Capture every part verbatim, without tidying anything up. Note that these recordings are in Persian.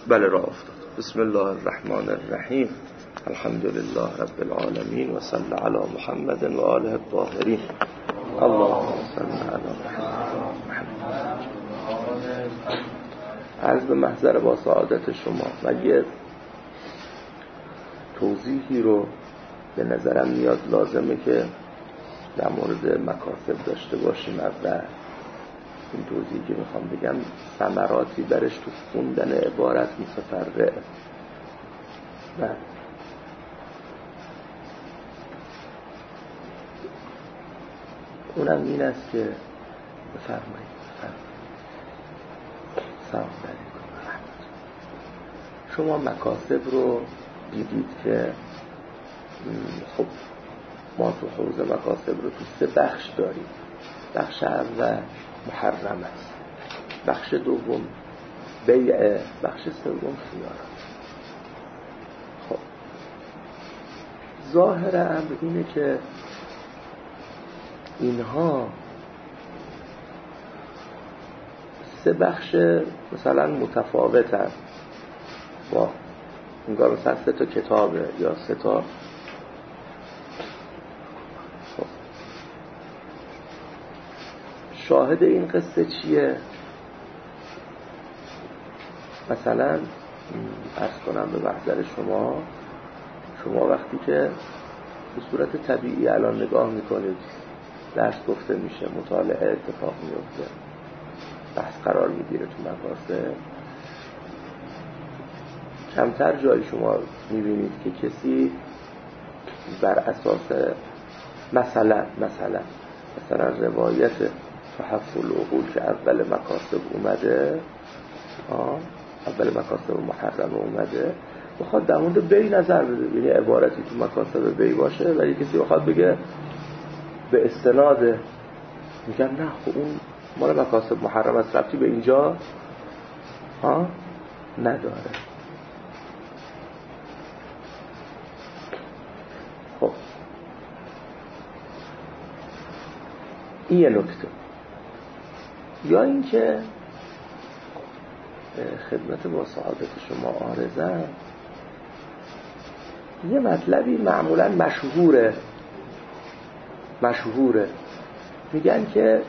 بله راه افتاد. بسم الله الرحمن الرحیم. الحمد لله رب العالمین و صلی علی محمد و آله الطاهرین. اللهم صل علی محمد. عرض به محضر با سعادت شما مگه توضیحی رو به نظرم میاد لازمه که در مورد مکاسب داشته باشیم. اول این توضیحی که میخوام بگم ثمراتی درش تو خوندن عبارت متفرعه. نه اونم این است که بفرمایید سلام علیکم. شما مکاسب رو دیدید که خب ما تو حوزه مکاسب رو تو سه بخش داریم. بخش اول محرم است، بخش دوم بیع، بخش سوم خیانت. خب ظاهر امر اینه که اینها سه بخش مثلا متفاوتن، با انگار مثلا سه تا کتابه یا سه تا. خب شاهد این قصه چیه؟ مثلا عرض کنم به محضر شما شما وقتی که به صورت طبیعی الان نگاه میکنید درس گفته میشه، مطالعه اتفاق میفته، بحث قرار میگیره تو مکاسب، کمتر جایی شما میبینید که کسی بر اساس مثلا مثلا مثلا روایت تحفل العقول که اول مکاسب اومده، آه اول مکاسب محرم اومده، بخواد در مورد بی نظر بده. یعنی عبارتی تو مکاسب بی باشه ولی کسی بخواد بگه به استناد میگن نه خب اون مال مکاسب محرم است، ربطی به اینجا ها نداره. خب این یه نکته. یا اینکه خدمت با سعادت شما عارضم یه مطلبی معمولا مشهوره مشهوره میگن که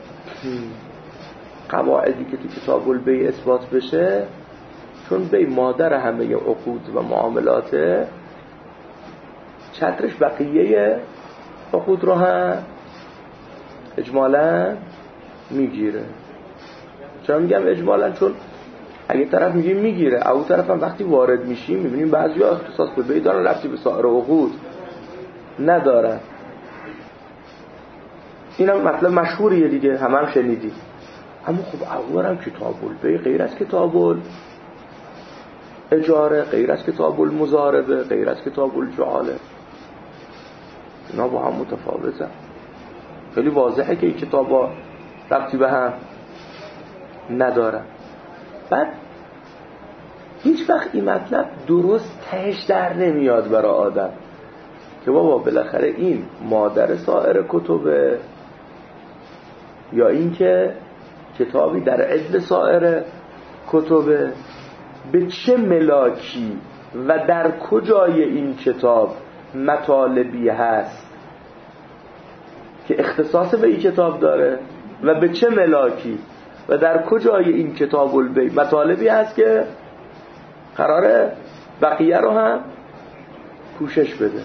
قواعدی که تو کتاب البیع اثبات بشه، چون بی مادر همه عقود و معاملاته، چترش بقیه عقود رو هم اجمالا میگیره. چرا میگم اجمالا؟ چون اگه طرف میگه میگیره، او طرف هم وقتی وارد میشیم میبینیم بعضی ها اختصاص به بی دارن، ربطی به سایر عقود ندارن. این هم مطلب مشهوریه دیگه، همه هم شنیدی. اما خب اول هم کتاب البیع غیر از کتاب الاجاره، غیر از کتاب المضاربه، غیر از کتاب الجعاله، اینا با هم متفاوتن. خیلی واضحه که این کتاب ها ربطی به هم ندارن. بعد هیچ وقت این مطلب درست تهش در نمیاد برای آدم که بابا بالاخره این مادر سایر کتبه یا این که کتابی در عدل سایر کتبه، به چه ملاکی و در کجای این کتاب مطالبی هست که اختصاص به این کتاب داره و به چه ملاکی و در کجای این کتاب البیع مطالبی هست که قراره بقیه رو هم پوشش بده.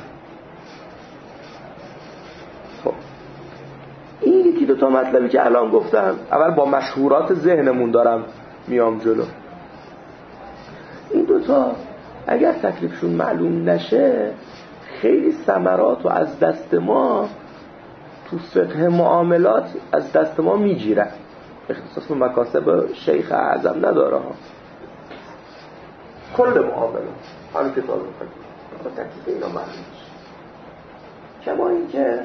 خب این یکی دو تا مطلبی که الان گفتم، اول با مشهورات ذهنمون دارم میام جلو. این دو تا اگر تکلیفشون معلوم نشه خیلی ثمرات و از دست ما تو فقه معاملات از دست ما میگیرن. اختصاص به مکاسب شیخ اعظم نداره ها، کل معاملات همین کتاب میکنه با تکلیف اینا معلوم میشه. کما این که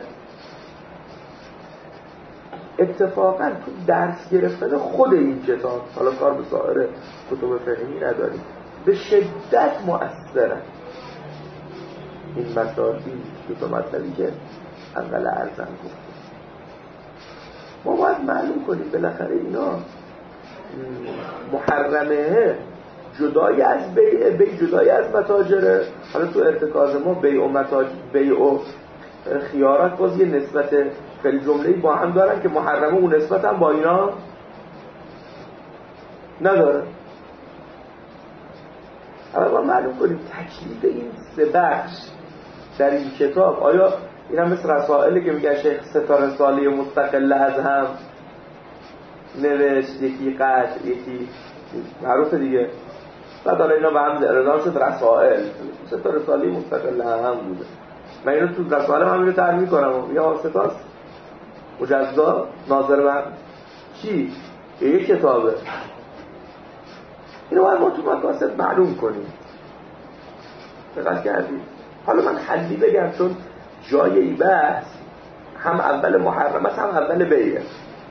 اتفاقا تو درس گرفتن خود این کتاب، حالا کار به سایر کتب فقهی نداریم، به شدت مؤثره این مسائلی دو تا مطلبی که اول ارزم گفتم. ما باید معلوم کنیم بالاخره اینا محرمه، جدای از بیع، بیع جدای از متاجره. حالا تو ارتکاز ما بیع و متاجر، بیع و خیارات باز یه نسبت خیلی جمله‌ای با هم دارن که محرمه اون نسبت هم با اینا نداره. اما ما معلوم کنیم تکلیف این سه بخش در این کتاب، آیا این هم مثل رسائلی که میگن شیخ سه تا رساله مستقل از هم نوشت، یکی قطع یکی معروفه دیگه، بعد حالا اینا به هم ارضا شد رسائل، سه تا رساله مستقل هم, هم بوده. من اینو تو رسائل هم اینو تعریف میکنم، یا سه تاست مجزا ناظر به چی؟ یک کتابه. اینو باید ما تو مقاصد معلوم کنیم. دقت کردید؟ حالا من حدی بگم چون جای این بحث هم اول محرم است هم اول بیعه.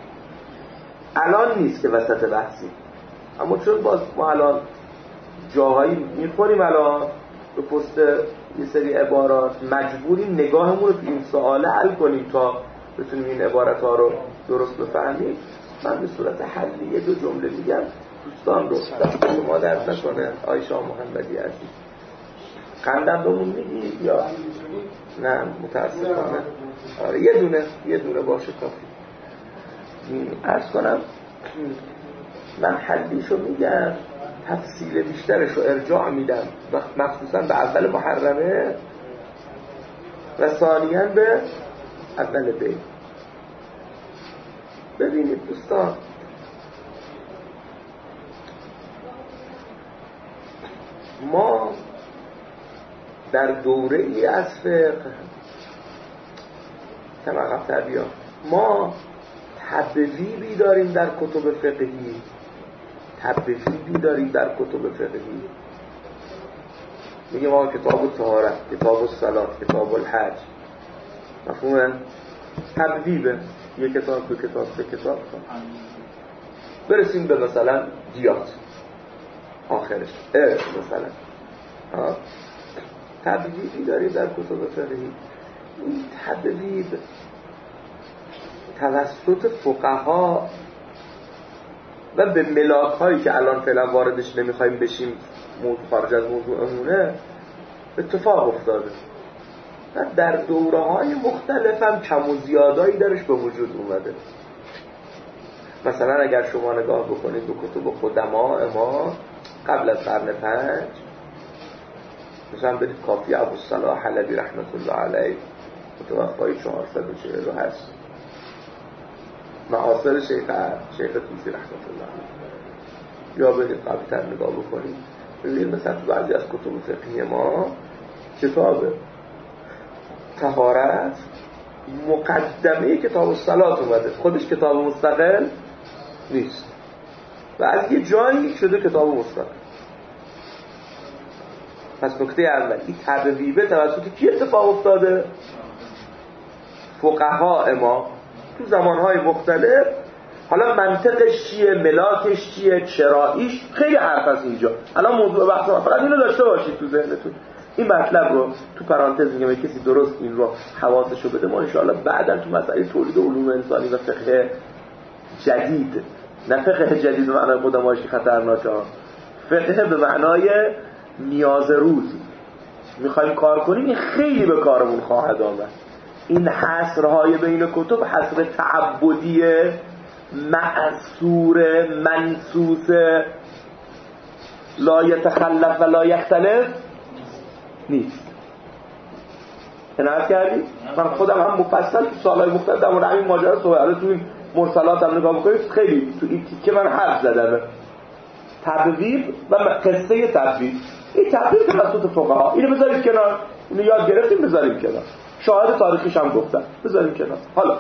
الان نیست که وسط بحثی، اما چون باز ما الان جاهایی میخوریم الان به پست یه سری عبارات، مجبوریم نگاهمون رو تو این سواله حل کنیم تا بتونیم این عبارت ها رو درست بفهمیم. من به صورت حلیه دو جمله میگم دوستان رو دست شما درد نکنه. آیشه محمدی عزیز قندم بهمون میگی یا نه؟ متاسفانه آره یه دونه یه دونه باشه کافی. عرض کنم من حلیشو میگم، تفصیل بیشترشو ارجاع میدم مخصوصا به اول محرمه و ثانیاً به اول بیع. ببینید دوستان، ما در دوره ای از فقه تمقف تبیان ما تبویبی داریم در کتب فقهی، تبویبی داریم در کتب فقهی. میگه ما کتاب الطهارت، کتاب الصلاة، کتاب الحج، مفهومه؟ تبویبه، یک کتاب، دو کتاب، سه کتاب، برسیم به مثلا دیات آخرش اه مثلا ها تبویبی داریم در کتب فقهی. این تبویب توسط فقها و به ملاک هایی که الان فعلا واردش نمیخوایم بشیم، موضوع خارج از موضوعمونه، اتفاق افتاده و در دوره های مختلف هم کم و زیادایی درش به وجود اومده. مثلا اگر شما نگاه بکنید به کتب قدما ما قبل از قرن پنج، مثلا برید کافی ابوالصلاح حلبی رحمت الله علیه متوفای چهارصد و چهل و هشت، معاصر شیخ شیخ طوسی رحمت الله علیه، یا برید قبل‌تر نگاه بکنید ببینید مثلا تو بعضی از کتب فقهی ما کتاب طهارت مقدمه کتاب الصلاة اومده، خودش کتاب مستقل نیست و از یه جایی شده کتاب مستقل. پس نکته اول این تبویبه توسط کی اتفاق افتاده؟ فقها ما تو زمانهای مختلف. حالا منطقش چیه، ملاکش چیه، چراییش، خیلی حرف هست اینجا. الان موضوع بحث ما فقط اینو داشته باشید تو ذهنتون. این مطلب رو تو پرانتز میگم کسی درست این رو حواسشو بده، ما انشاءالله بعداً تو مسئله تولید علوم انسانی و فقه جدید، نه فقه جدید به معنای قدمایشی خطرناکه، فقه به معنای نیاز روز میخوایم کار کنیم، این خیلی به کارمون خواهد آمد. این حصرهای بین کتب حصر تعبدی معصور منصوص لا یتخلف و لا یختلف نیست. عنایت کردی؟ من خودم هم مفصل تو سالهای مختلف در مورد همین ماجرا صحبت کردم. تو این مرسلات هم نگاه بکنید خیلی تو این تیکه من حرف زدم. تبویب و قصه تبویب، این تبویب توسط فقها، اینو بذارید کنار، اینو یاد گرفتیم بذاریم کنار، شاهد تاریخیش هم گفتم بذاریم کنار. حالا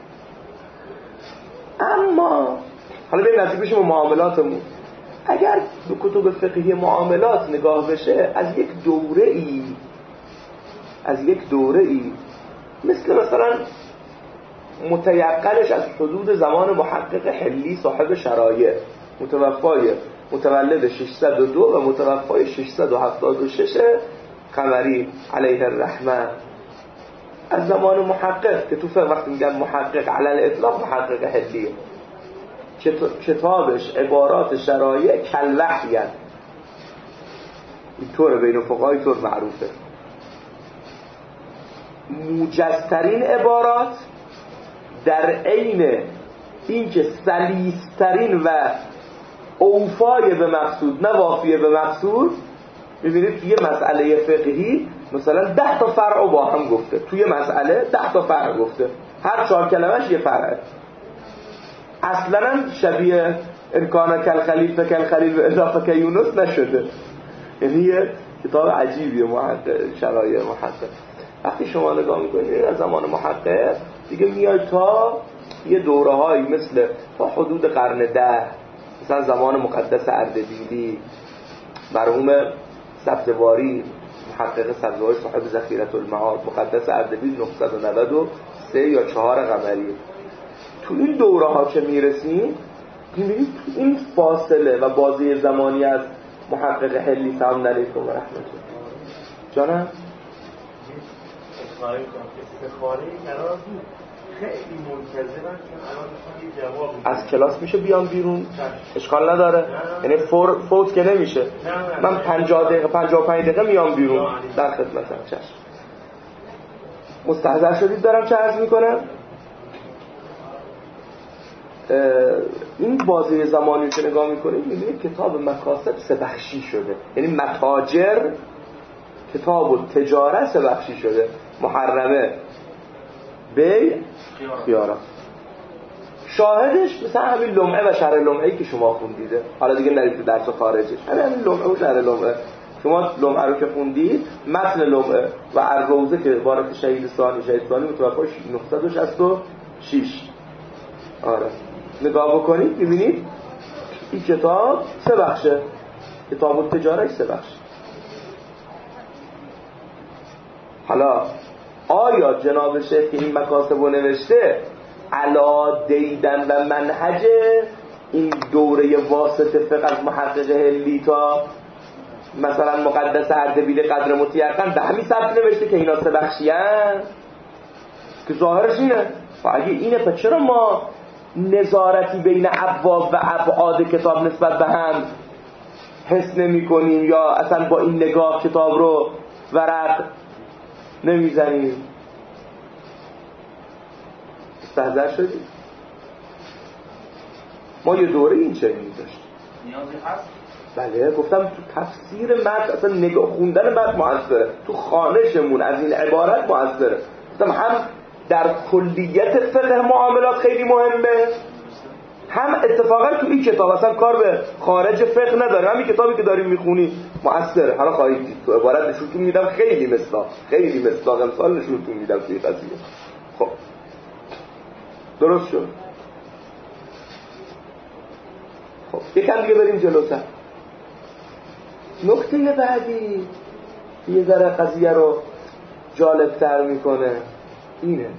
اما حالا بریم نزدیک بشیم به معاملاتمون. اگر به کتب فقهی معاملات نگاه بشه، از یک دوره ای از یک دوره ای مثل مثلا متیقنش از حدود زمان محقق حلی صاحب شرایع متوفای متولد ششصد و دو و متوفای ششصد و هفتاد و شش قمری علیه الرحمه، از زمان محقق که تو فقه وقتی میگن محقق علی الاطلاق محقق حلیه، کتابش عبارات شرایع کالوحی، اینطوره بین فقها اینطور معروفه. موجزترین عبارات در عین اینکه سلیس‌ترین و اوفای به مقصود نه وافیه به مقصود. ببینید توی مسئله فقهی مثلا ده تا فرع با هم گفته، توی مسئله ده تا فرع گفته، هر چهار کلمش یه فرعه. اصلا شبیه امکان کل خلیل فکل خلیل و اضافه که یونس نشده. یعنی یه کتاب عجیبیه محقق شرایع محقق. وقتی شما نگاه میکنید از زمان محقق دیگه میاد تا یه دوره هایی مثل تا حدود قرن ده، مثلا زمان مقدس اردبیلی، مرحوم سبزواری محقق سبزواری صاحب ذخیرة المعاد، مقدس اردبیل نهصد و نود و سه یا چهار قمری. تو این دوره ها که میرسیم میبینید این فاصله و بازی زمانی از محقق حلی سلام علیکم و رحمت الله جانم استخاره قرار بود خیلی منتظرن چون الان میخوان یه جواب از کلاس میشه بیام بیرون اشکال نداره، یعنی فور فوت که نمیشه. من پنجاه دقیقه پنجاه و پنج دقیقه میام بیرون در خدمتم. چشم مستحضر شدید دارم چه عرض میکنم. این بازی زمانی که نگاه میکنید میبینید کتاب مکاسب سه بخشی شده، یعنی متاجر کتاب و تجارت سه بخشی شده، محرمه، بیع، خیارات. شاهدش مثلا همین لمعه و شرح لمعه‌ای که شما خوندیده، حالا دیگه نرید تو درس خارجش، همین همین لمعه و شرح لمعه. شما لمعه رو که خوندید، متن لمعه و الروضه که عبارت شهید ثانی شهید ثانی متوفی نهصد و شصت و شش. آره نگاه بکنید ببینید این کتاب سه بخشه، کتاب التجاره سه بخش. حالا آیا جناب شیخ که این مکاسب رو نوشته علا دیدن و منهج این دوره واسطه فقه از محقق هلی تا مثلا مقدس اردبیل قدر متیقن به همین سبت نوشته که اینا سه بخشی هست که ظاهرش اینه؟ و اگه اینه پس چرا ما نظارتی بین ابواب و ابعاد کتاب نسبت به هم حس نمی کنیم یا اصلا با این نگاه کتاب رو ورق نمیزنیم؟ استحضر شدیم؟ ما یه دوره این چنینی داشتیم. نیازی هست؟ بله گفتم تو تفسیر متن اصلا نگاه خوندن متن موثره، تو خوانشمون از این عبارت موثره. گفتم هم در کلیت فقه معاملات خیلی مهمه، هم اتفاقا تو این کتاب اصلا کار به خارج فقه نداره، همین کتابی که داریم میخونی موثره. حالا خواهید دید تو عبارت نشونتون میدم خیلی مثلا خیلی مثلا امثال نشونتون میدم توی قضیه. خب درست شد. خب یکم دیگه بریم جلوتر. نکته بعدی یه ذره قضیه رو جالب‌تر میکنه اینه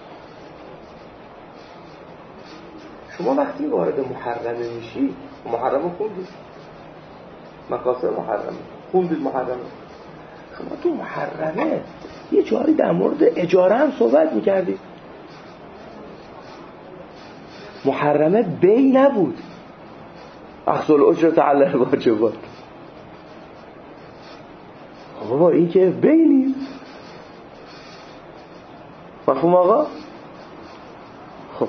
شما وقتی وارد محرمه میشی، محرمه خوندید، مکاسب محرمه خوندید، محرمه شما تو محرمه یه جایی در مورد اجاره هم صحبت میکردید. محرمه بی نبود، اخذ الاجرة علی الواجبات. بابا این که بی نیست. مفهوم آقا؟ خب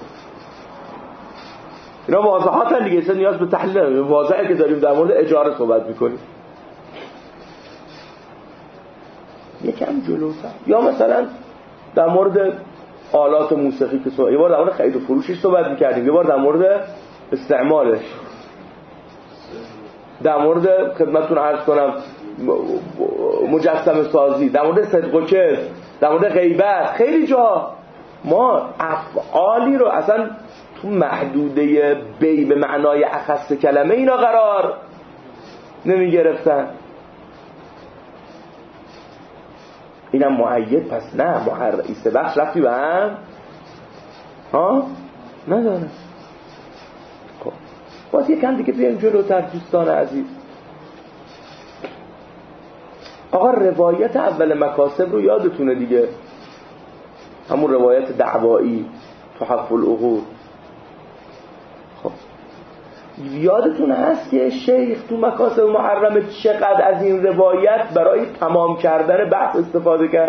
اینا واضحات هم دیگه، نیاز به تحلیل واضحه که داریم در مورد اجاره صحبت میکنیم. یکم جلوتر یا مثلا در مورد آلات موسیقی که صحبت، یه بار در مورد خرید و فروشش صحبت میکردیم، یه بار در مورد استعمالش، در مورد خدمتتون عرض کنم مجسمه سازی، در مورد صدق و کذب، در مورد غیبت. خیلی جا ما افعالی رو اصلا تو محدوده بی به معنای اخص کلمه اینا قرار نمی گرفتن. اینم معید، پس نه محرم سه بخش رفتی به هم ها نداره. خب باز یکم دیگه بیایم جلوتر دوستان عزیز. آقا روایت اول مکاسب رو یادتونه دیگه، همون روایت دعوایی تحف العقول. خب یادتون هست که شیخ تو مکاسب محرمه چقدر از این روایت برای تمام کردن بحث استفاده کرد.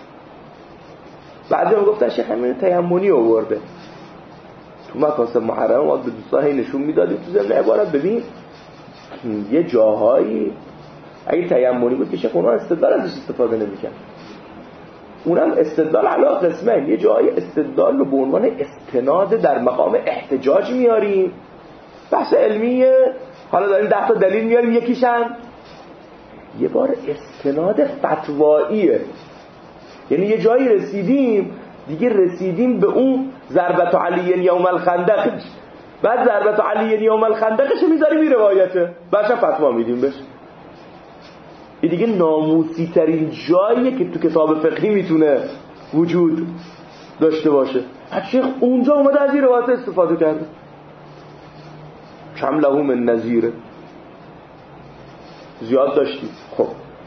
بعضی هم گفتن شیخ همین تیمونی آورده تو مکاسب محرمه. ما به دوستان هی نشون میدادیم تو ضمن عبارت ببین یه جاهایی اگه تیمونی بود که شیخ اونها استدلال ازش استفاده نمی‌کرد. اونم استدلال علی قسمه، یه جای استدلال رو به عنوان استناد در مقام احتجاج میاریم، بحث علمیه، حالا داریم ده تا دلیل میاریم، یکیشم یه بار استناد فتواییه. یعنی یه جایی رسیدیم دیگه رسیدیم به اون ضربت علی یوم الخندق، بعد ضربت علی یوم الخندقش میذاریم این روایته، بعدش فتوا میدیم بهش. این دیگه ناموسی ترین جاییه که تو کتاب فقهی میتونه وجود داشته باشه. شیخ اونجا اومده از این روایت استفاده کرده. کم له من نظیره، زیاد داشتیم. خب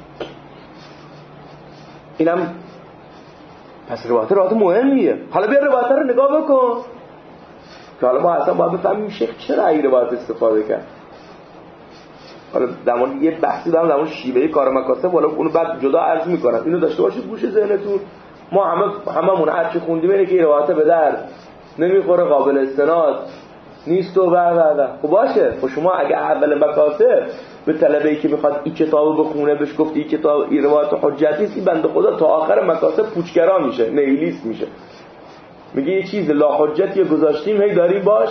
اینم پس روایت روایت مهمیه. حالا بیا روایت رو نگاه بکن که حالا ما اصلا باید بفهمیم شیخ چرا این روایت استفاده کرد. حالا زمان یه بحثی دارم زمان شیوه کار مکاسب، حالا اونو بعد جدا عرض میکنم. اینو داشته باشید گوش ذهنتون. ما همه هممون هر چی خوندیم اینه که این روایت به در نمیخوره، قابل استناد نیست و بعد بعد خب باشه. خب شما اگه اول مکاسب به طلبه‌ای که میخواد این کتابو بخونه بهش گفتی این کتاب این روایت حجتی است، این بنده خدا تا آخر مکاسب پوچگرا میشه، نیلیست میشه، میگه یه چیز لا حجتی گذاشتیم هی داریم باش.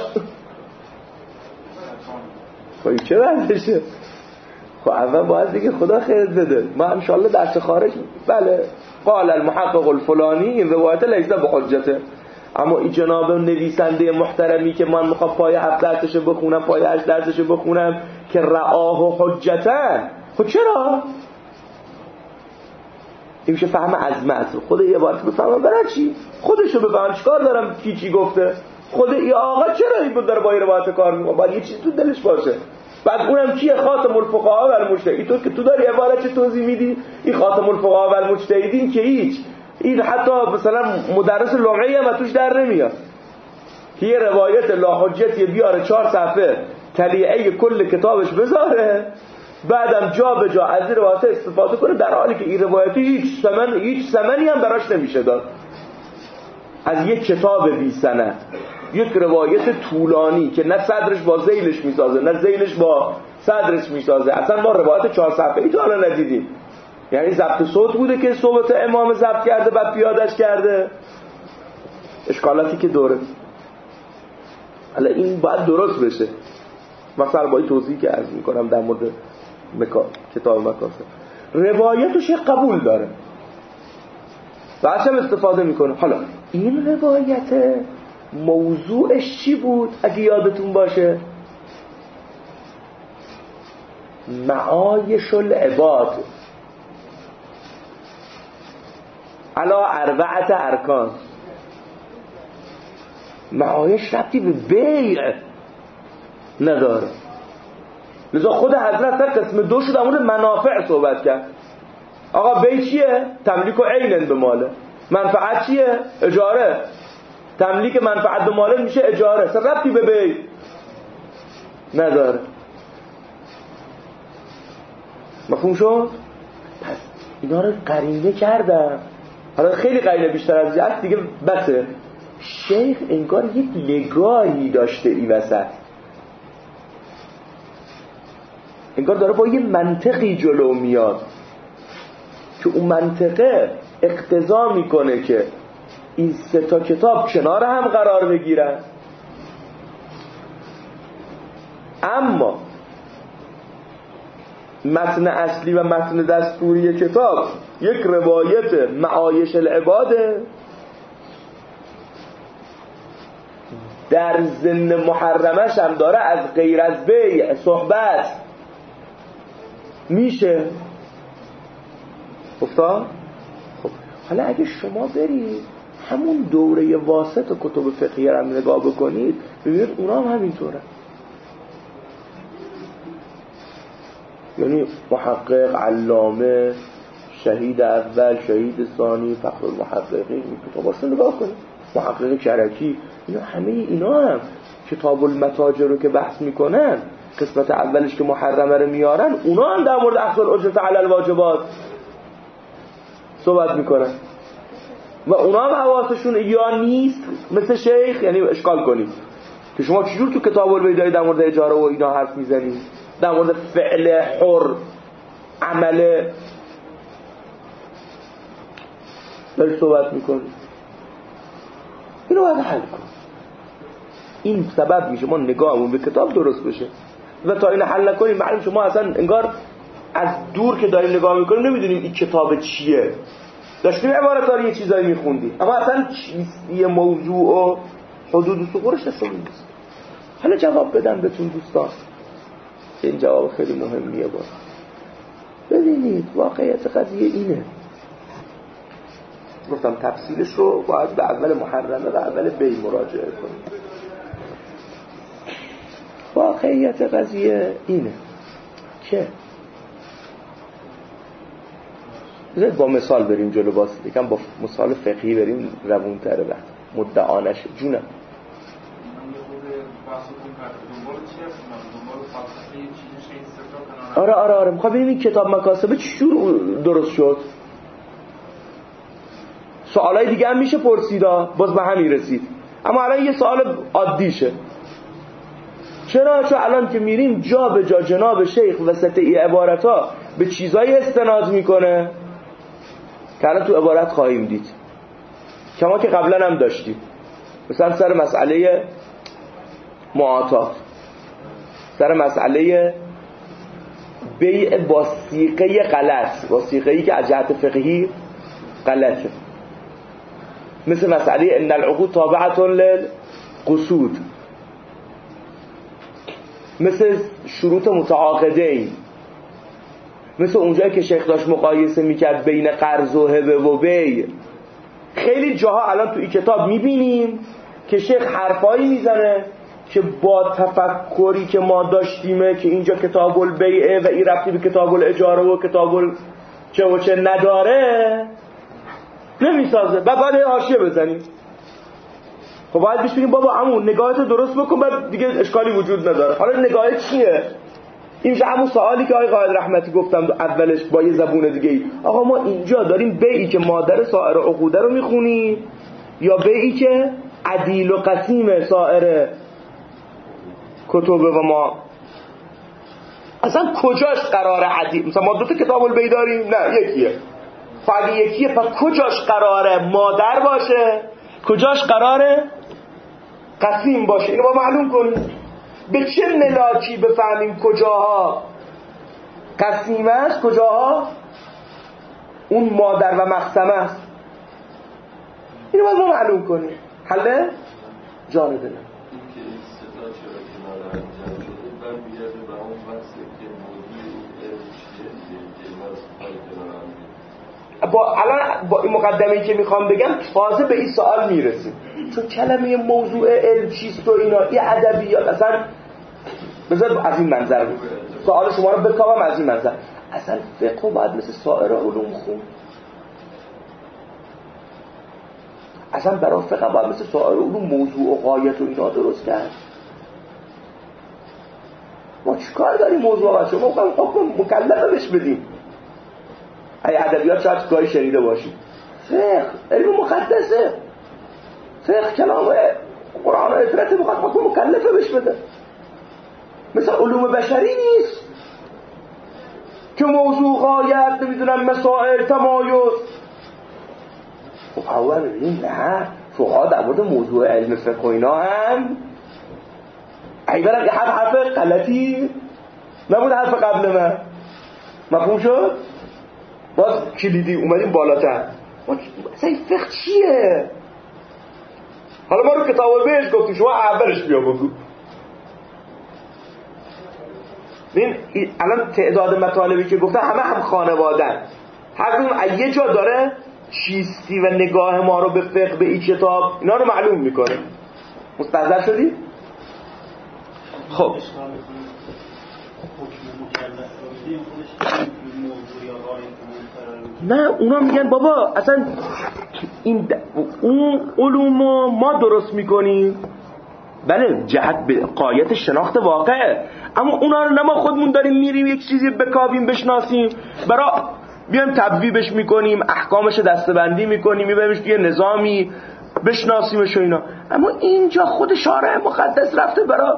خب چه وضعشه؟ خب اول باید دیگه خدا خیرت بده. ما ان شاء الله درس خارج بله قال المحقق الفلانی این روایت لیس بحجته، اما این جناب نویسنده محترمی که من میخوام پای هفت درسشو بخونم پای هشت درسشو بخونم که رعاه و حجتن، خب چرا؟ این میشه فهم عظمت. خود یه بار بفهمم برای چی؟ خودشو بفهم چیکار دارم کی چی گفته. خود این آقا چرا این بود داره با این روایت کار میکنه؟ باید یه چیز تو دلش باشه. بعد اونم کیه؟ خاتم الفقهاء و المجتهدین. تو که تو داری عبارت چه توضیح میدی؟ این خاتم الفقهاء و المجتهدین که هیچ، این حتی مثلا مدرس لغوی هم توش در نمیاد که یه روایت لا حجتی بیاره چهار صفحه تلیعه کل کتابش بذاره، بعدم جا به جا از این روایت استفاده کنه، در حالی که این روایت هیچ ثمن هیچ ثمنی هم براش نمیشه داد. از یک کتاب بی سند یک روایت طولانی که نه صدرش با ذیلش میسازه نه ذیلش با صدرش میسازه، اصلا ما روایت چهار صفحه‌ای تا حالا ندیدیم. یعنی ضبط صوت بوده که صحبت امام ضبط کرده بعد پیادش کرده، اشکالاتی که دوره. حالا این باید درست بشه. مثلا با این توضیحی که عرض میکنم در مورد مکا... کتاب مکاسب روایتش یه قبول داره و اصلا استفاده میکنه. حالا این روایت موضوعش چی بود اگه یادتون باشه؟ معایش العباد علا اربعت ارکان. معایش ربطی به بیع نداره، لذا خود حضرت در قسم دو شد امور منافع صحبت کرد. آقا بیع چیه؟ تملیک و عینن به ماله. منفعت چیه؟ اجاره. تملیک منفعت به ماله میشه اجاره، اصلا ربطی به بیع نداره. مفهوم شد؟ پس اینا رو قرینه کردم. حالا خیلی قرینه بیشتر از این دیگه بسه. شیخ انگار یک نگاهی داشته این وسط، انگار داره با یه منطقی جلو میاد که اون منطقه اقتضا میکنه که این سه تا کتاب کنار هم قرار بگیرن، اما متن اصلی و متن دستوری کتاب یک روایت معایش العباده، در ضمن محرمش هم داره از غیر از بیع صحبت میشه. افتاد؟ خب حالا اگه شما برید همون دوره واسط و کتب فقهیه رو نگاه بکنید ببینید اونا هم همینطوره. یعنی محقق، علامه، شهید اول، شهید ثانی، فخر المحققین، این کتاباشو نگاه کنید، محقق کرکی، اینا همه اینا هم کتاب المتاجر رو که بحث میکنن، قسمت اولش که محرمه رو میارن، اونا هم در مورد اخذ الاجرت علی الواجبات صحبت میکنن و اونا هم حواسشون یا نیست مثل شیخ، یعنی اشکال کنید که شما چجور تو کتاب البیدایی در مورد اجاره و اینا حرف میزنید، در مورد فعل حر عمل داری صحبت میکنید. اینو باید حل کن. این سبب میشه ما نگاهمون به کتاب درست بشه و تا این حل نکنیم معلوم شما اصلا انگار از دور که داریم نگاه میکنیم نمیدونیم این کتاب چیه. داشتیم عبارت‌ها رو یه چیزایی میخوندیم اما اصلا چیه موضوع و حدود و ثغورش اصلا نیست. حالا جواب بدم بهتون دوستان، این جواب خیلی مهمیه. باز ببینید واقعیت قضیه اینه، گفتم تفصیلش رو باید به اول محرمه و اول بی مراجعه کنیم. واقعیت قضیه اینه که بذارید با مثال بریم جلو، باز یکم با مثال فقهی بریم روون تره. بعد مدعانش جونم آره آره آره میخوام ببینیم کتاب مکاسبه چجور درست شد. سوالای دیگه هم میشه پرسیدا، باز به همین رسید. اما الان یه سوال عادیشه، چرا؟ چون الان که میریم جا به جا جناب شیخ وسط ای عبارتا به چیزایی استناد میکنه که الان تو عبارت خواهیم دید که ما که قبلا هم داشتیم، مثلا سر مسئله معاطات، سر مسئله بیع با صیغه غلط، با صیغه‌ای که از جهت فقهی غلطه، مثل مسئله ان العقود تابعه للقصود، مثل شروط متعاقدین، مثل اونجایی که شیخ داشت مقایسه میکرد بین قرض و هبه و بیع. خیلی جاها الان تو این کتاب میبینیم که شیخ حرفایی میزنه که با تفکری که ما داشتیمه که اینجا کتاب البیعه و این ربطی به کتاب الاجاره و کتاب چه و چه نداره نمیسازه و باید حاشیه بزنیم. خب باید بهش بگیم بابا عمو نگاهتو درست بکن، بعد دیگه اشکالی وجود نداره. حالا نگاهت چیه؟ این میشه همون سوالی که آقای قائد رحمتی گفتم اولش با یه زبون دیگه ای. آقا ما اینجا داریم بیعی که مادر سایر عقوده رو میخونیم یا بیعی که عدیل و قسیم سایر کتبه و ما اصلا کجاش قراره عدیل؟ مثلا ما دو تا کتاب البیع داریم، نه یکیه، فقط یکیه، پس کجاش قراره مادر باشه کجاش قراره قسیم باشه؟ اینو ما معلوم کنیم. به چه ملاکی بفهمیم کجاها قسیم است کجاها اون مادر و مقسمه است؟ اینو باید ما معلوم کنیم. حله؟ جانه دلم با الان با این مقدمه‌ای که میخوام بگم تازه به این سوال میرسیم، چون کلمه موضوع علم چیست و اینا این ادبیات اصلا بذار از این منظر بود سوال شما رو بکاوم از این منظر. اصلا فقه باید مثل سایر علوم خون، اصلا برای فقه باید مثل سایر علوم موضوع و غایت و اینا درست کرد. ما چیکار داریم موضوع و شما حکم مکلفه بهش بدیم؟ ای ادبیات شاید گاهی شنیده باشید، فقه علم مقدسه، فقه کلام قرآن و اطرت بخواد حکم مکلفه بهش بده، مثل علوم بشری نیست که موضوع غایت نمیدونم مسائل تمایز. خب اول ببینیم نه فقها در مورد موضوع علم فقه و اینا هم ای برم که حرف حرف غلطی نبود، حرف قبل من مفهوم شد؟ باز کلیدی اومدیم بالاتر. اصلا این فقه چیه؟ حالا ما رو کتاب بهش گفتیم شما اولش بیا بگو. ببین الان تعداد مطالبی که گفتن همه هم خانوادن، هر کدوم یه جا داره چیستی و نگاه ما رو به فقه به این کتاب اینا رو معلوم میکنه. مستحضر شدی؟ خب نه اونا میگن بابا اصلا این اون علوم ما درست میکنیم بله جهت به قایت شناخت واقعه، اما اونا رو نه ما خودمون داریم میریم یک چیزی بکاویم بشناسیم، برای بیایم تبویبش میکنیم، احکامش دسته‌بندی میکنیم، میبریمش توی نظامی بشناسیمش و اینا. اما اینجا خود شارع مقدس رفته برای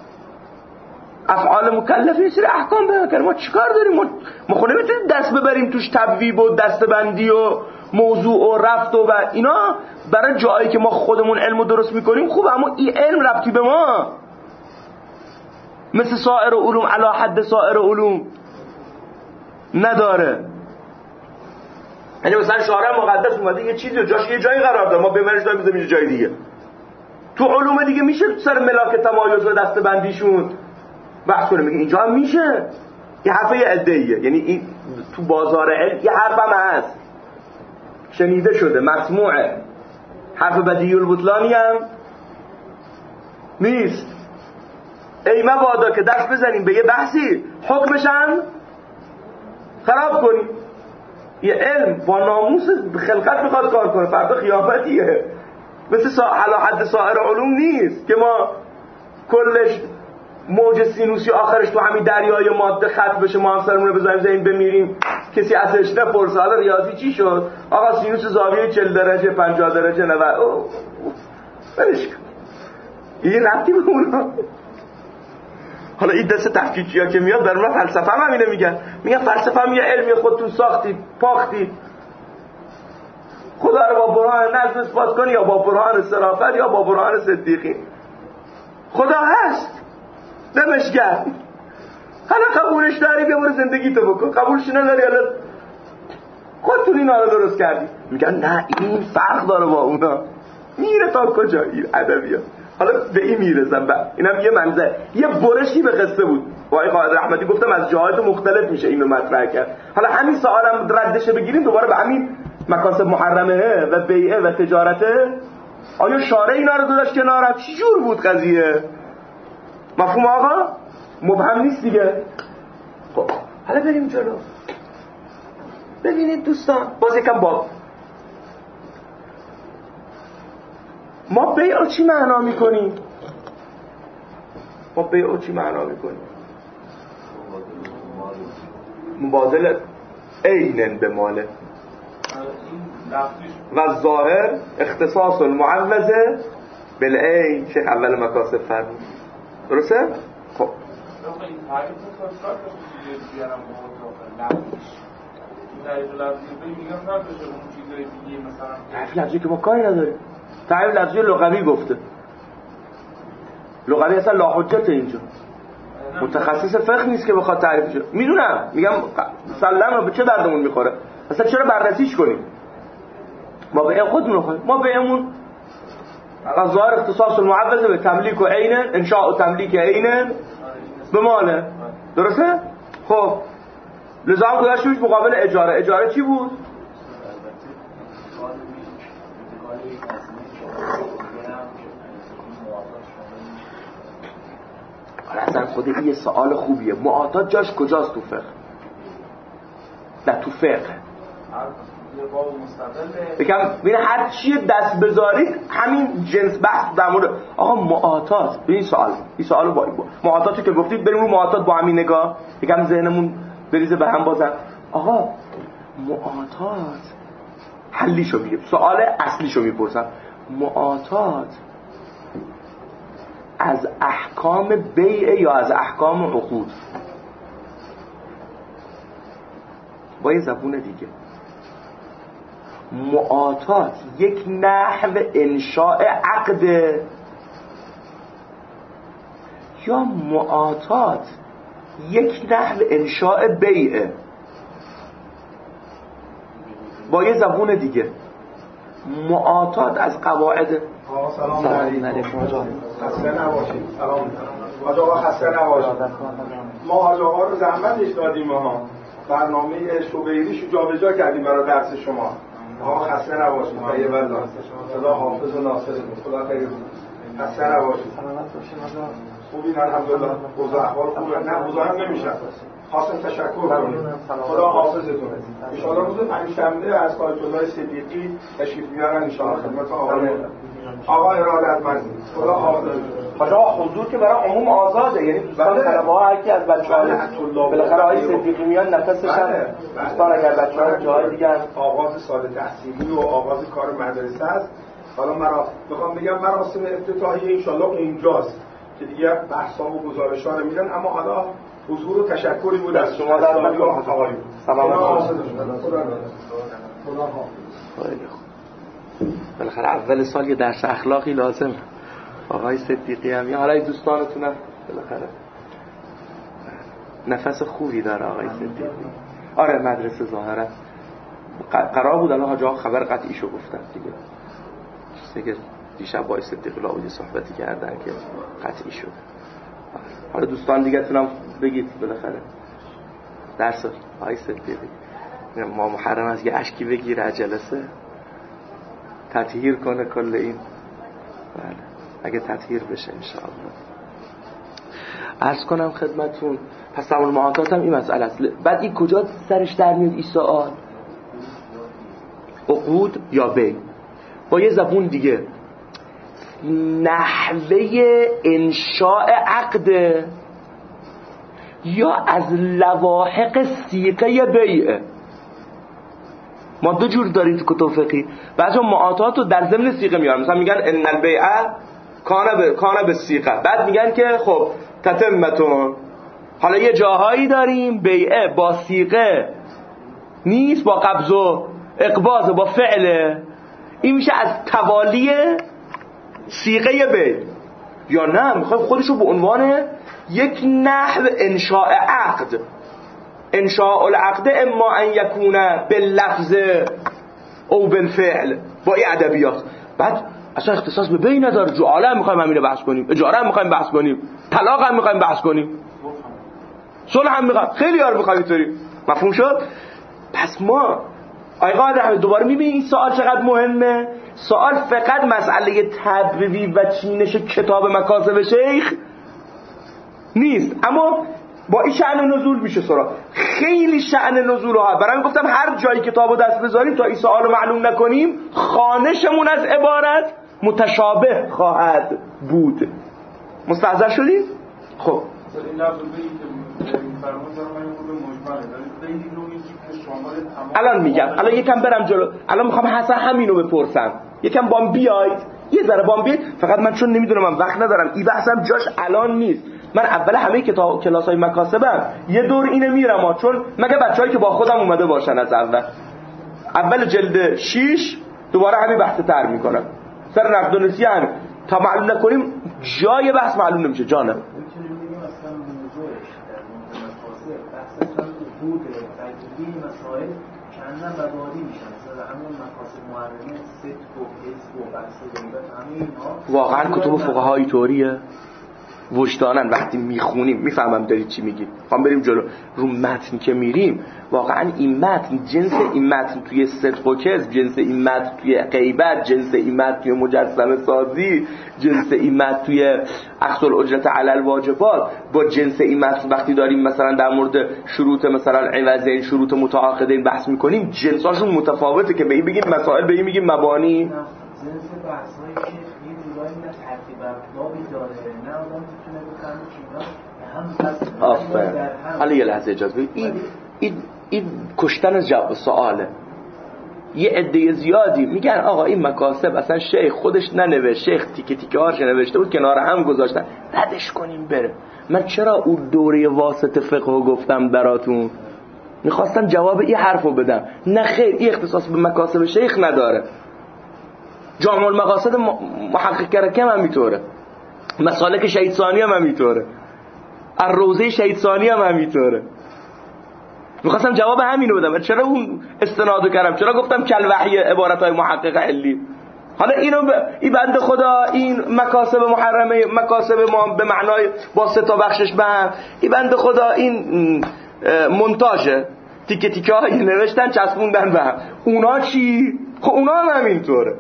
افعال مکلف یه سری احکام بیان کرده. ما چیکار داریم؟ ما, ما خود نمیتونیم دست ببریم توش تبویب و دسته‌بندی و موضوع و رفت و, و اینا برای جایی که ما خودمون علمو درست میکنیم خوبه، اما این علم ربطی به ما مثل سایر علوم علی حد سایر علوم نداره. یعنی مثلا شارع مقدس اومده یه چیزی جاش یه جایی قرار داره، ما ببرش داریم میذاریم یه جای دیگه. تو علوم دیگه میشه سر ملاک تمایز و دسته‌بندیشون بحث کنیم، اینجا هم میشه. یه حرف یه عده‌ایه، یعنی این تو بازار علم یه حرف هم هست شنیده شده مسموعه، حرف بدیهی البطلانی هم نیست. ای مبادا که دست بزنیم به یه بحثی حکمشن خراب کنیم. یه علم با ناموس خلقت میخواد کار کنه، فردا خیافتیه، مثل سا... حالا حد سایر علوم نیست که ما کلش موج سینوسی آخرش تو همین دریای ماده خط بشه، ما هم سرمونه بذاریم زمین بمیریم، کسی ازش نپرسه حالا ریاضی چی شد، آقا سینوس زاویه چهل درجه پنجاه درجه نود برش کن، این ربطی به اونا. حالا این دست تحقیقی ها که میاد در من فلسفه هم همینه میگن، میگن فلسفه هم یه علمی خودتون ساختید پاختید، خدا رو با برهان نظم اثبات کنی یا با برهان صرافت یا با برهان صدیقی. خدا هست دمش گرم، حالا قبولش داری بیا برو زندگی تو بکن، قبولش نداری حالا خودتون اینا رو درست کردی. میگن نه این فرق داره با اونا، میره تا کجا این ادبیات. حالا به این میرسم، اینم یه منظر یه برشی به قصه بود. وای قائد رحمتی گفتم از جهات مختلف میشه اینو مطرح کرد. حالا همین سوالم ردش بگیریم دوباره به همین مکاسب محرمه و بیعه و تجارته. آیا شارع اینا رو داشت کنار؟ چی جور بود قضیه؟ مفهوم آقا؟ مبهم نیست دیگه. خب حالا بریم جلو. ببینید دوستان باز یکم با ما بیع چی معنا میکنیم؟ ما بیع چی معنا میکنیم؟ مبادله عینن به ماله و ظاهر اختصاص المعوضه بالعین. شیخ اول مکاسب فرمود درسته؟ خب تعریف لفظی که ما کاری نداریم، تعریف لفظی لغوی گفته، لغوی اصلا لا حجت اینجا، متخصص فقه نیست که بخواد تعریفش. میدونم میگم سلام به چه دردمون میخوره، اصلا چرا بررسیش کنیم؟ ما به خودمون رو خواهیم، ما به امون ظاهر اختصاص المعوض به تملیک و عین، انشاء و تملیک عین به ماله، درسته؟ خب لذا هم گذاشتیمش مقابل اجاره. اجاره چی بود؟ حالا اصلا خود این یه سوال خوبیه، معاطات جاش کجاست تو فقه؟ نه تو فقه بگم ببین هر چی دست بذارید همین جنس بحث در مورد آقا معاطات. این سوال این سوالو با معاطاتی که گفتید بریم رو معاطات با همین نگاه بگم ذهنمون بریزه به هم بازم. آقا معاطات حلیشو میگم، سوال اصلیشو میپرسم، معاطات از احکام بیع یا از احکام عقود؟ با یه زبون دیگه، معاطات یک نحو انشاء عقد یا معاطات یک نحو انشاء بیعه؟ با یه زبون دیگه، معاطات از قواعد. سلام علیکم آقا. خسته نباشید. سلام آقا. خسته نباشید. ما آقا رو زحمتش دادیم، ما برنامه شوبیریشو جابجا کردیم برای درس شما. آقا خسته نباشید. طیب الله. خدا حافظ و ناصرتون. خدا خیر کنه. خسته نباشید. سلامت باشید. خوبین الحمدلله. اوضاع احوال خوبه؟ نه اوضاع هم نمیشه. خواستم تشکر کنم. خدا حافظتون. ان شاء الله روز پنجشنبه از آیت الله صدیقی تشریف میارن ان شاء الله خدمت آقای آقا ارادتمندی خدا حافظ. حالا حضور که برای عموم آزاده، یعنی دوستان طلبه ها هر کی از بچه‌ها بالاخره آقای صدیقی میان نفسش هم دوستان اگر بچه‌ها جای دیگه آغاز سال تحصیلی و آغاز کار مدرسه است. حالا مرا میخوام بگم مراسم افتتاحیه ان شاءالله اونجاست که دیگه بحث‌ها و گزارش‌ها رو میدن، اما حالا حضور و تشکری بود از شما در مدیون آقایون. سلام. بالاخره اول سال یه درس اخلاقی لازمه. آقای صدیقی هم یا حالا دوستانتونم بالاخره نفس خوبی داره آقای صدیقی. آره مدرسه ظاهرا قرار بود الان حاجا خبر قطعیشو گفتن دیگه. دیگه دیشب با صدیقی لاوی صحبتی کردن که قطعی شد. حالا دوستان دیگه تونم بگید بالاخره درس آقای صدیقی ما محرم از یه اشکی بگیره جلسه تطهیر کنه کل این. بله اگه تطهیر بشه انشاءالله. عرض کنم خدمتون پس تمام معاطات هم این مسئله است. بعد این کجا سرش در میاد این سوال؟ عقود یا بی؟ با یه زبون دیگه نحوه انشاء عقد یا از لواحق سیقه بیعه. ما دو جور داریم تو کتب فقهی. بعضی معاطات رو در ضمن سیغه میارن، مثلا میگن ان البیع کان به کان به سیغه، بعد میگن که خب تتمتون. حالا یه جاهایی داریم بیعه با سیغه نیست، با قبض و اقباض با فعل، این میشه از توالی سیغه بیع. یا نه میخواد خودشو به عنوان یک نحو انشاء عقد، انشاء العقد اما ان یکون باللفظ او بالفعل، با این ادبیات. بعد اصلا اختصاص به بی نداره، جعاله هم میخوایم همین رو بحث کنیم، اجاره هم میخوایم بحث کنیم، طلاق هم میخوایم بحث کنیم، صلح هم میخوایم، خیلی یار میخوایم اینطوری. مفهوم شد؟ پس ما آقا رحمت دوباره میبینید این سوال چقدر مهمه. سوال فقط مسئله تبویب و چینش کتاب مکاسب شیخ نیست، اما با این شأن نزول میشه سراغ خیلی شأن نزول ها. برای من گفتم هر جایی کتابو دست بذاریم تا این سوالو معلوم نکنیم خانشمون از عبارت متشابه خواهد بود. مستحضر شدید؟ خب این لفظ بیعی که فرمود دارم من خود مجمله ولی بیعی رو میگی که شامل الان میگم، الان یکم برم جلو، الان میخوام حسن همینو بپرسم، یکم بام بیاید، یه ذره بام بیاید. فقط من چون نمیدونم من وقت ندارم، این بحثم جاش الان نیست. من اول همه کتاب کلاسای مکاسبم یه دور اینه میرم ها، چون مگه بچه‌ای که با خودم اومده باشن از اول اول جلد شش دوباره همین بحث تر میکنم سر نقد و نسیه هم تا معلوم نکنیم جای بحث معلوم نمیشه. جانم میتونیم بگیم اصلا موضوعش در مکاسب بحث اصلا حدود تجربی مسائل چندن مبادی میشن، مثلا همون مکاسب محرمه صدق و حزب و بحث غیبت همه اینها واقعا کتب فقهای طوریه وجدانن. وقتی میخونیم میفهمم دارید چی میگید. خواهم بریم جلو رو متن که میریم، واقعا این متن جنس این متن توی صدق و کذب، جنس این متن توی غیبت، جنس این متن توی مجسمه سازی، جنس این متن توی اخذ الاجرت علی الواجبات، با جنس این متن وقتی داریم مثلا در مورد شروط مثلا عوضین، شروط متعاقدین بحث میکنیم، جنساشون متفاوته که به این بگیم مسائل، به این میگیم مبانی. جنس بحثایی که یه جورایی نه ترتیب بابی داره، نه آدم میتونه بفهمه که اینا هم بس آفرین. حالا یه لحظه اجازه بدید، این این این کشتن از جواب سواله. یه عده زیادی میگن آقا این مکاسب اصلا شیخ خودش ننوشت، شیخ تیکه تیکه هاش نوشته بود کنار هم گذاشتن، ردش کنیم بره. من چرا اون دوره واسطه فقه گفتم براتون؟ میخواستم جواب این حرفو بدم. نه خیر، این اختصاص به مکاسب شیخ نداره. جامع المقاصد محقق کرکم هم میطوره، مسالک شهید ثانی هم میطوره، الروضه شهید ثانی هم میطوره. میخواستم جواب همینو بدم، چرا اون استنادو کردم؟ چرا گفتم کل وحی عبارتای محقق علی؟ حالا اینو ب... این بنده خدا این مکاسب محرمه، مکاسب ما به معنای با سه تا بخشش به هم، این بنده خدا این مونتاژه، تیکه تیکه هایی نوشتن چسبوندن به هم، اونا چی؟ خب اونا هم همینطوره.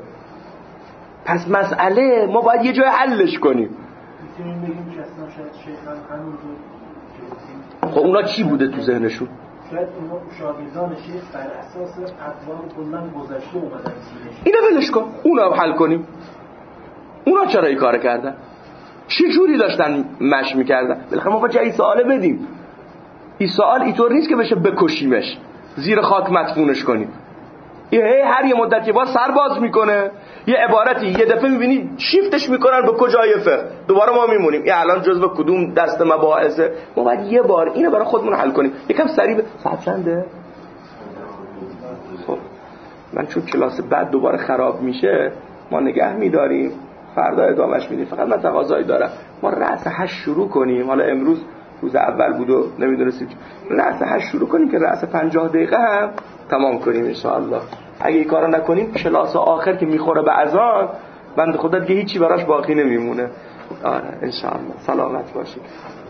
پس مسئله ما باید یه جای حلش کنیم. میتونیم بگیم که اصلا شاید شیخ هم همونجور، خب اونا چی بوده تو ذهنشون؟ شاید اونا شاگردان شیخ بر اساس اطوار کلن گذشته اومدن زیرش. اینو ولش کن، اونو حل کنیم. چرا این کار کردن؟ چه جوری داشتن مش میکردن؟ بالاخره ما با جای سواله بدیم. این سوال اینطور نیست که بشه بکشیمش، زیر خاک مدفونش کنیم. یه هر یه مدت یه بار سر باز میکنه، یه عبارتی یه دفعه میبینی شیفتش میکنن به کجای فقه، دوباره ما میمونیم این الان جزء کدوم دست مباحثه. ما باید یه بار اینو برای خودمون حل کنیم. یکم سریع به ساعت چنده؟ خب من چون کلاس بعد دوباره خراب میشه ما نگه میداریم، فردا ادامهش میدیم. فقط من تقاضایی دارم ما رأس هشت شروع کنیم. حالا امروز روز اول بود و نمیدونستیم، رأس هشت شروع کنیم که رأس پنجاه دقیقه هم تمام کنیم ان شاء الله. اگه این کارو نکنیم کلاس آخر که میخوره به اذان بنده خدا دیگه هیچی براش باقی نمیمونه. آره ان شاء الله. سلامت باشید.